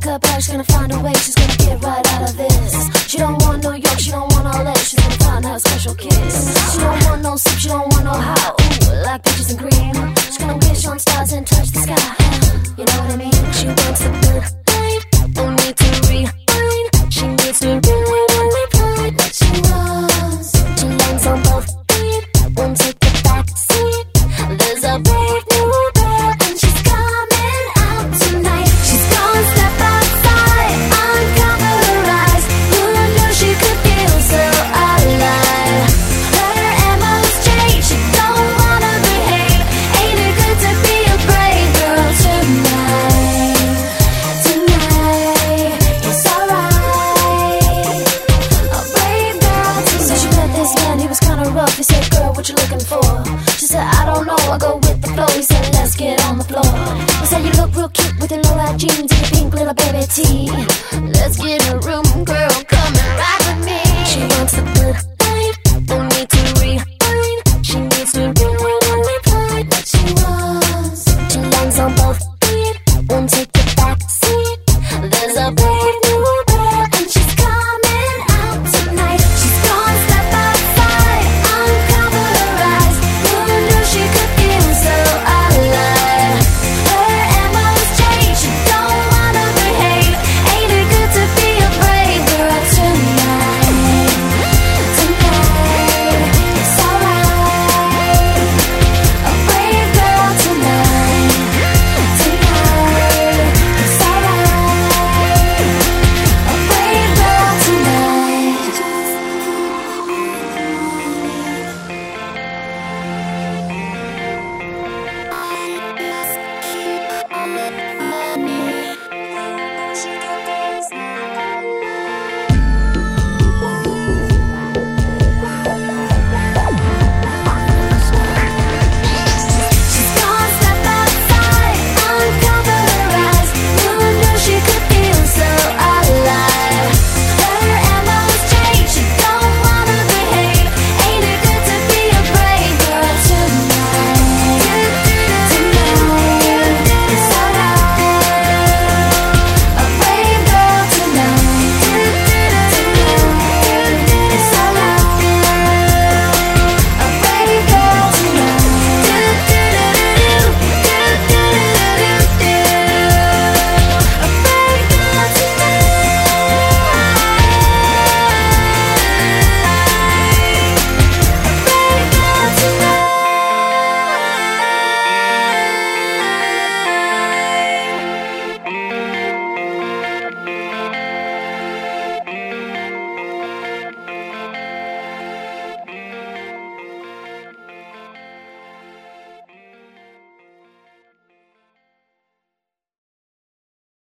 her back, she's gonna find a way, she's gonna get right out of this. She don't want New York, she don't want all that, she's gonna find her a special kiss. She don't want no soup, she don't want no how, ooh, like peaches and cream. She's gonna wish on stars and touch the sky, you know what I mean? She wants a good life, don't need to rewind. She needs to really, really find what she wants. She lands on both feet, won't take the back seat. There's a brave new girl and she's coming out tonight. She's gonna step outside, uncover her eyes. Who knew she could feel so alive? Her MO's changed, she don't wanna behave. Ain't it good to be a brave girl tonight? Tonight, it's alright. A brave girl tonight. So she met this man, he was kinda rough. He said, girl, what you looking for? She said, I don't know, I go with the flow. He said, let's get on the floor. He said, you look real cute with your low-rise jeans and your pink little baby tee. Let's get in a room, girl, come and ride with me. She wants the good